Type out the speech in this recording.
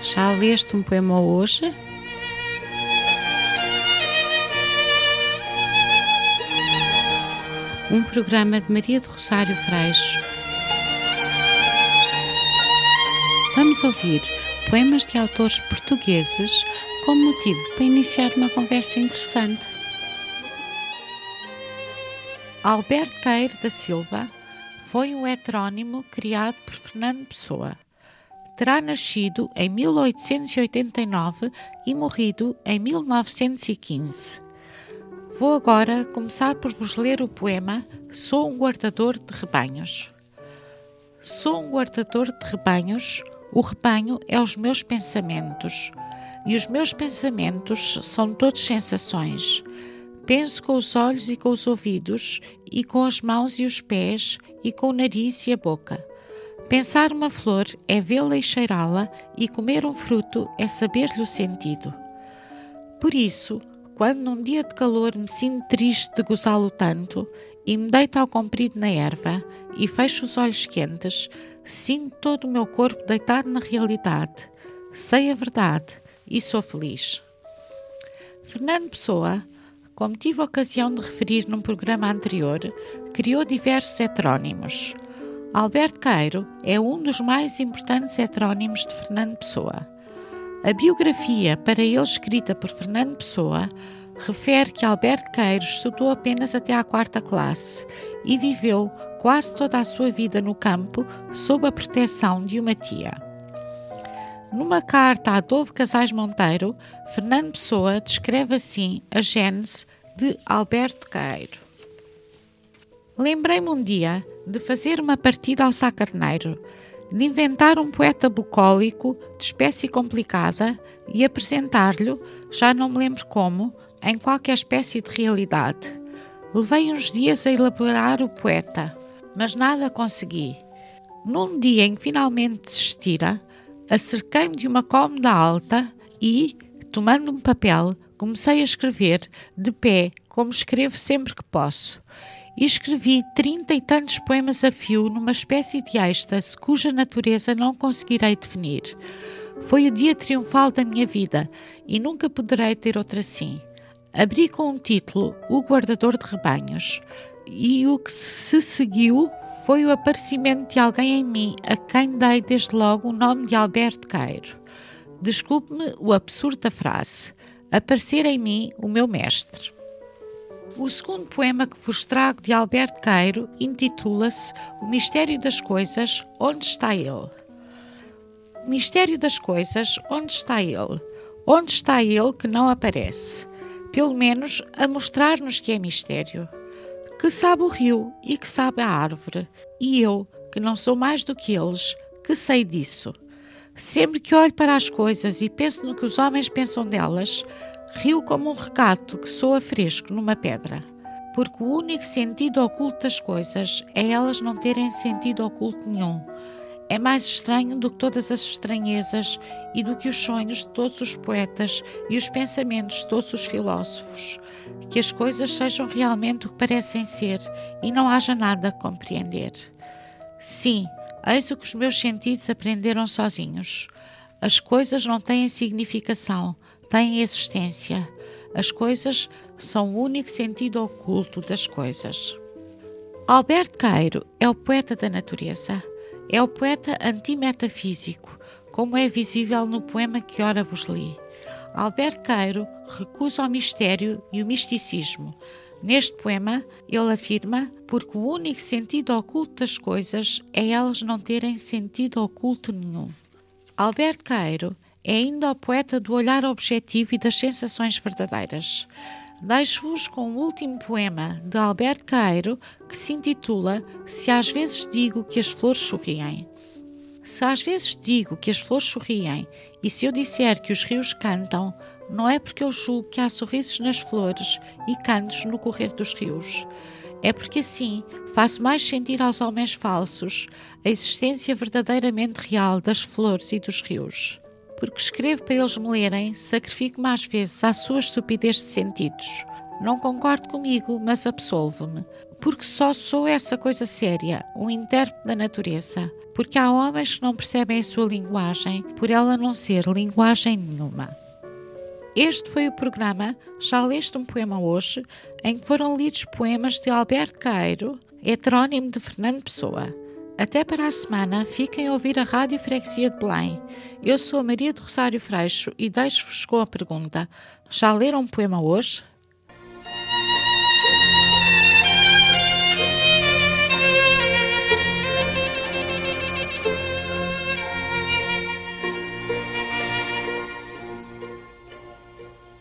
Já leste um poema hoje? Um programa de Maria do Rosário Freixo. Vamos ouvir poemas de autores portugueses como motivo para iniciar uma conversa interessante. Alberto Queiro da Silva foi um heterónimo criado por Fernando Pessoa. Terá nascido em 1889 e morrido em 1915. Vou agora começar por vos ler o poema Sou um guardador de rebanhos. Sou um guardador de rebanhos, o rebanho é os meus pensamentos, e os meus pensamentos são todos sensações. Penso com os olhos e com os ouvidos, e com as mãos e os pés, e com o nariz e a boca. Pensar uma flor é vê-la e cheirá-la, e comer um fruto é saber-lhe o sentido. Por isso, quando num dia de calor me sinto triste de gozá-lo tanto, e me deito ao comprido na erva, e fecho os olhos quentes, sinto todo o meu corpo deitado na realidade. Sei a verdade e sou feliz. Fernando Pessoa, como tive a ocasião de referir num programa anterior, criou diversos heterónimos. Alberto Queiro é um dos mais importantes heterónimos de Fernando Pessoa. A biografia para ele escrita por Fernando Pessoa refere que Alberto Queiro estudou apenas até à 4ª classe e viveu quase toda a sua vida no campo sob a proteção de uma tia. Numa carta a Adolfo Casais Monteiro, Fernando Pessoa descreve assim a gênese de Alberto Queiro. Lembrei-me um dia de fazer uma partida ao sacarneiro, de inventar um poeta bucólico de espécie complicada e apresentar-lhe, já não me lembro como, em qualquer espécie de realidade. Levei uns dias a elaborar o poeta, mas nada consegui. Num dia em que finalmente desistira, acerquei-me de uma cômoda alta e, tomando um papel, comecei a escrever, de pé, como escrevo sempre que posso. E escrevi 30 e tantos poemas a fio numa espécie de êxtase cuja natureza não conseguirei definir. Foi o dia triunfal da minha vida e nunca poderei ter outro assim. Abri com um título, O Guardador de Rebanhos, e o que se seguiu foi o aparecimento de alguém em mim, a quem dei desde logo o nome de Alberto Queiro. Desculpe-me o absurdo da frase. Aparecer em mim o meu mestre. O segundo poema que vos trago de Alberto Queiro intitula-se O Mistério das Coisas, Onde está ele? O mistério das coisas, onde está ele? Onde está ele que não aparece? Pelo menos a mostrar-nos que é mistério. Que sabe o rio e que sabe a árvore, e eu, que não sou mais do que eles, que sei disso. Sempre que olho para as coisas e penso no que os homens pensam delas, rio como um recato que soa fresco numa pedra. Porque o único sentido oculto das coisas é elas não terem sentido oculto nenhum. É mais estranho do que todas as estranhezas e do que os sonhos de todos os poetas e os pensamentos de todos os filósofos. Que as coisas sejam realmente o que parecem ser e não haja nada a compreender. Sim, eis o que os meus sentidos aprenderam sozinhos. As coisas não têm significação, têm existência. As coisas são o único sentido oculto das coisas. Alberto Queiro é o poeta da natureza. É o poeta antimetafísico, como é visível no poema que ora vos li. Alberto Queiro recusa o mistério e o misticismo. Neste poema, ele afirma porque o único sentido oculto das coisas é elas não terem sentido oculto nenhum. Alberto Queiro é ainda o poeta do olhar objetivo e das sensações verdadeiras. Deixo-vos com o último poema de Alberto Queiro que se intitula Se às vezes digo que as flores sorriem. Se às vezes digo que as flores sorriem e se eu disser que os rios cantam, não é porque eu julgo que há sorrisos nas flores e cantos no correr dos rios. É porque assim faço mais sentir aos homens falsos a existência verdadeiramente real das flores e dos rios. Porque escrevo para eles me lerem, sacrifico-me às vezes à sua estupidez de sentidos. Não concordo comigo, mas absolvo-me, porque só sou essa coisa séria, um intérprete da natureza. Porque há homens que não percebem a sua linguagem, por ela não ser linguagem nenhuma. Este foi o programa Já Leste um Poema Hoje, em que foram lidos poemas de Alberto Caeiro, heterónimo de Fernando Pessoa. Até para a semana, fiquem a ouvir a Rádio Freguesia de Belém. Eu sou a Maria do Rosário Freixo e deixo-vos com a pergunta: já leram um poema hoje?